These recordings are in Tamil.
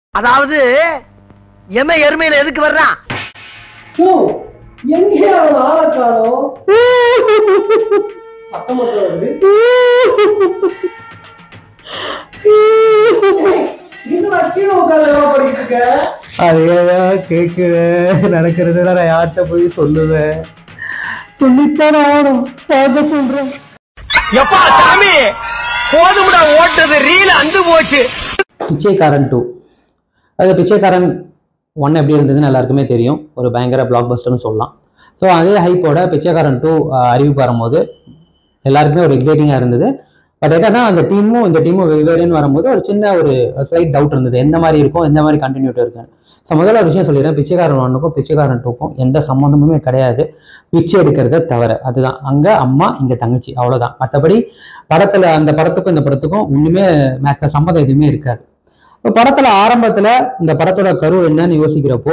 அதாவது எம எருமையில எதுக்கு வர்றான்? எங்கே அவன் ஆளை காணோம். சத்தம் மட்டும் வருது. நடக்கிறது நான் யார்கிட்ட போய் சொல்லுவேன். சொல்லித்தான் ஆகணும். சொல்றேன். எப்பா சாமி போதும்டா, ஓட்டது ரீல் அந்து போச்சு. பிச்சைக்காரன் 2. அது பிச்சைக்காரன் 1 எப்படி இருந்ததுன்னு எல்லாருக்குமே தெரியும். ஒரு பயங்கர பிளாக் பஸ்டர்னு சொல்லலாம். ஸோ அதே ஹைப்போட பிச்சைக்காரன் 2 அறிவிப்பு வரும்போது எல்லாருக்குமே ஒரு எக்ஸைட்டிங்காக இருந்தது. பட் என்னன்னா அந்த டீமும் இந்த டீமும் வெவ்வேறுன்னு வரும்போது ஒரு சின்ன ஒரு ஸ்லைட் டவுட் இருந்தது, எந்த மாதிரி இருக்கும், எந்த மாதிரி கண்டினியூட்டி இருக்குன்னு. ஸோ முதல்ல ஒரு விஷயம் சொல்லிடுறேன், பிச்சைக்காரன் 1க்கும் பிச்சைக்காரன் 2க்கும் எந்த சம்மந்தமுமே கிடையாது, பிச்சை எடுக்கிறத தவிர. அதுதான் அங்கே அம்மா இங்கே தங்கச்சி, அவ்வளோதான். மற்றபடி படத்தில் அந்த படத்துக்கும் இந்த படத்துக்கும் ஒன்றுமே மற்ற சம்மந்தம் எதுவுமே இருக்காது. இப்போ படத்தில் ஆரம்பத்தில் இந்த படத்தோட கரு என்னன்னு யோசிக்கிறப்போ,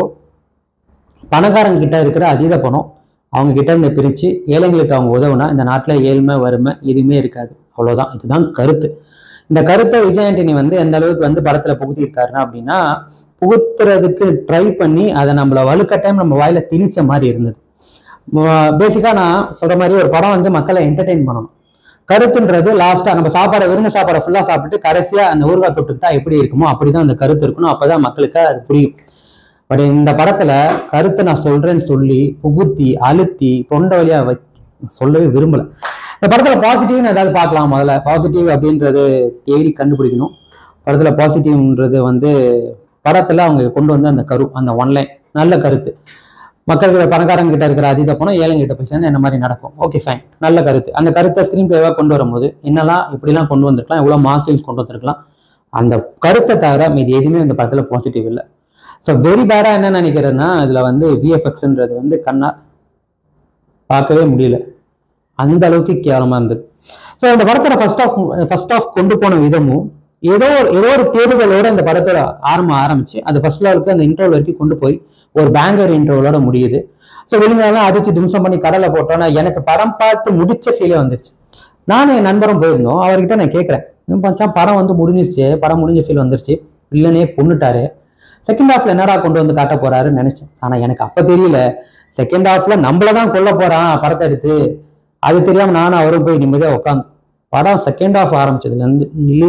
பணக்காரங்க கிட்ட இருக்கிற அதீத பணம் அவங்க கிட்ட இருந்து பிரித்து ஏழைங்களுக்கு அவங்க உதவுனா இந்த நாட்டில் ஏழ்மை வறுமை எதுவுமே இருக்காது, அவ்வளோதான். இதுதான் கருத்து. இந்த கருத்தை விஜய் ஆண்டனி எந்த அளவுக்கு படத்தில் புகுத்திருக்காருன்னா அப்படின்னா, புகுத்துறதுக்கு ட்ரை பண்ணி அதை நம்மளை வலுக்கட்டாயம் நம்ம வாயில திணிச்ச மாதிரி இருந்தது. பேசிக்காக நான் சொல்கிற மாதிரி ஒரு படம் மக்களை என்டர்டெயின் பண்ணணும். கருத்துன்றது லாஸ்ட்டாக நம்ம சாப்பாடை விருந்த சாப்பாடை ஃபுல்லாக சாப்பிட்டு கடைசியாக அந்த ஊறுகாய் தொட்டுக்கிட்டா எப்படி இருக்குமோ அப்படிதான் அந்த கருத்து இருக்கணும். அப்போதான் மக்களுக்கு அது புரியும். பட் இந்த படத்துல கருத்தை நான் சொல்றேன்னு சொல்லி புகுத்தி அழுத்தி தொண்டை வழியா சொல்லவே விரும்பல. இந்த படத்துல பாசிட்டிவ்னு ஏதாவது பார்க்கலாம். முதல்ல பாசிட்டிவ் அப்படின்றது தேடி கண்டுபிடிக்கணும். படத்துல பாசிட்டிவ்ன்றது படத்துல அவங்க கொண்டு அந்த கரு, அந்த ஒன்லைன் நல்ல கருத்து. மக்களுக்கு பணக்காரங்க கிட்ட இருக்கிற அதீத பணம் ஏழைங்கிட்ட போய் சேர்ந்து என்ன மாதிரி நடக்கும், ஓகே ஃபைன், நல்ல கருத்து. அந்த கருத்தை ஸ்கிரீன் பிளேவா கொண்டு வரும்போது என்னெல்லாம் இப்படிலாம் கொண்டு வந்திருக்கலாம், எவ்வளவு மாசில்ஸ் கொண்டு வந்திருக்கலாம். அந்த கருத்தை தவிர மீது எதுவுமே இந்த படத்துல பாசிட்டிவ் இல்லை. ஸோ வெரி பேடா என்ன நினைக்கிறேன்னா, இதுல விஎஃப்எக்ஸ்ன்றது கண்ணா பார்க்கவே முடியல, அந்த அளவுக்கு கேவலமா இருந்தது. ஸோ இந்த படத்தோட ஃபர்ஸ்ட் ஆஃப் கொண்டு போன விதமும் ஏதோ ஒரு தேர்தலோட இந்த படத்தோட ஆரம்பிச்சு அந்த ஃபர்ஸ்ட் லெவலுக்கு அந்த இன்ட்ரோல் வரைக்கும் கொண்டு போய் ஒரு பேங்கர் இன்ட்ரோலோட முடியுது. ஸோ வெளிநாளெல்லாம் அடிச்சு திம்சம் பண்ணி கடலை போட்டோன்னா எனக்கு படம் பார்த்து முடிச்ச ஃபீலே வந்துருச்சு. நானும் என் நண்பரும் போயிருந்தோம், அவர்கிட்ட நான் கேட்குறேன், படம் முடிஞ்சிருச்சு, படம் முடிஞ்ச ஃபீல் வந்துருச்சு, இல்லைன்னே பொண்ணுட்டாரு, செகண்ட் ஹாஃப்ல என்னடா கொண்டு காட்ட போறாருன்னு நினைச்சேன். ஆனா எனக்கு அப்ப தெரியல, செகண்ட் ஹாஃப்ல நம்மளதான் கொல்ல போறான் படத்தை எடுத்து. அது தெரியாம நானும் அவரும் போய் நிம்மதியா உட்காந்து படம் செகண்ட் ஹாஃப் ஆரம்பிச்சதுல இருந்து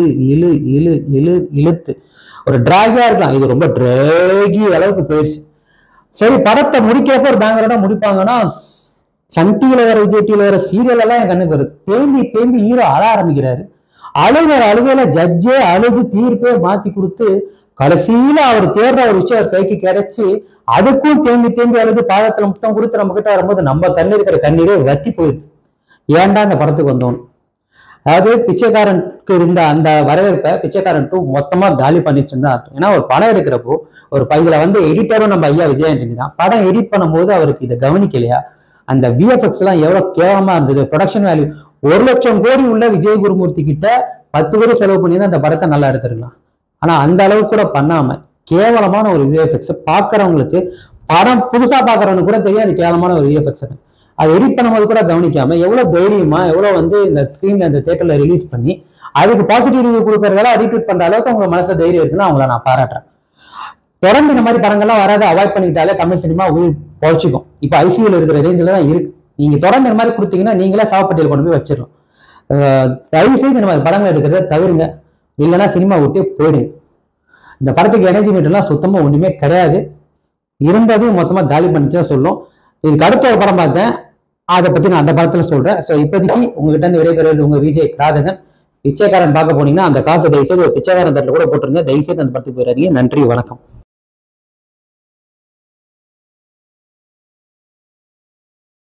இழுத்து ஒரு டிராகியா இருக்கலாம், இது ரொம்ப டிராகி அளவுக்கு போயிடுச்சு. சரி, படத்தை முடிக்கிறப்ப ஒரு பேங்கரோட முடிப்பாங்கன்னா சன் டிவில வர விஜய் டிவில வர சீரியல் எல்லாம் என் கண்ணுக்கு வருது. தேம்பி ஹீரோ அழ ஆரம்பிக்கிறாரு. அழுகையில ஜட்ஜே அழுது தீர்ப்பே மாத்தி கொடுத்து கடைசியில அவர் தேடுற ஒரு விஷயம் அவர் கைக்கு கிடைச்சி அதுக்கும் தேம்பி அழுது பாதத்துல முத்தம் கொடுத்து நம்ம கிட்ட வரும்போது நம்ம கண்ணு இருக்கிற கண்ணீரே வத்தி போயிடுது. ஏன்டா இந்த படத்துக்கு வந்தோம். அதாவது பிச்சைக்காரனுக்கு இருந்த அந்த வரவேற்பை பிச்சைக்காரன் 2 மொத்தமா காலி பண்ணிச்சுன்னு தான் அர்த்தம். ஏன்னா ஒரு படம் எடுக்கிறப்போ ஒரு இதுல எடிட்டரும் நம்ம ஐயா விஜய் ஆண்டனி தான். படம் எடிட் பண்ணும்போது அவருக்கு இதை கவனிக்கலையா? அந்த விஎஃப்எக்ஸ் எல்லாம் எவ்வளவு கேவலமா இருந்தது. ப்ரொடக்ஷன் வேல்யூ 1 லட்சம் கோடி உள்ள விஜய் குருமூர்த்தி கிட்ட 10 கோடி செலவு பண்ணி தான் அந்த படத்தை நல்லா எடுத்துருக்கலாம். ஆனா அந்த அளவுக்கு கூட பண்ணாம கேவலமான ஒரு விஎஃப்எக்ஸ் பாக்குறவங்களுக்கு, படம் புதுசா பாக்குறவனுக்கு கூட தெரியும் அது கேவலமான ஒரு விஎஃப்எக்ஸ். அதை எடிட் பண்ணும்போது கூட கவனிக்காம எவ்வளவு தைரியமா எவ்வளவு இந்த ஸ்கிரீன்ல அந்த தியேட்டர்ல ரிலீஸ் பண்ணி அதுக்கு பாசிட்டிவ் ரிவ்யூ கொடுக்கறதால ரீட்வீட் பண்ற அளவுக்கு அவங்க மனசு தைரியம் இருக்குன்னு அவங்கள நான் பாராட்டுறேன். தொடர்ந்து இந்த மாதிரி படங்கள்லாம் வராது அவாய்ட் பண்ணிக்கிட்டாலே தமிழ் சினிமா உயிர் பொழைச்சிக்கும். இப்ப ஐசியூல இருக்கிற ரேஞ்சில தான் இருக்கு. நீங்க தொடர்ந்து இந்த மாதிரி கொடுத்தீங்கன்னா நீங்களே சாவப்பட்டியல் கொண்டு போய் வச்சிடலாம். தயவு செய்து இந்த மாதிரி படங்கள் எடுக்கிறத தவிருங்க, இல்லைன்னா சினிமா விட்டே போயிடுங்க. இந்த படத்துக்கு எனர்ஜி மீட்டர்லாம் சுத்தமா ஒண்ணுமே கிடையாது. இருந்ததையும் மொத்தமா காலி பண்ணிச்சுதான் சொல்லும். இதுக்கு அடுத்த ஒரு படம் பார்த்தேன், அதை பத்தி நான் அந்த படத்துல சொல்றேன். ஸோ இப்போதைக்கு உங்ககிட்ட இருந்து விடைபெறுவது உங்க விஜய் கிராதகன். பிச்சைக்காரன் பார்க்க போனீங்கன்னா அந்த காசை தயவுசெய்து ஒரு பிச்சைக்காரன் தட்டில் கூட போட்டுருங்க. தயவுசெய்து அந்த படத்துக்கு போயிடாதீங்க. நன்றி, வணக்கம்.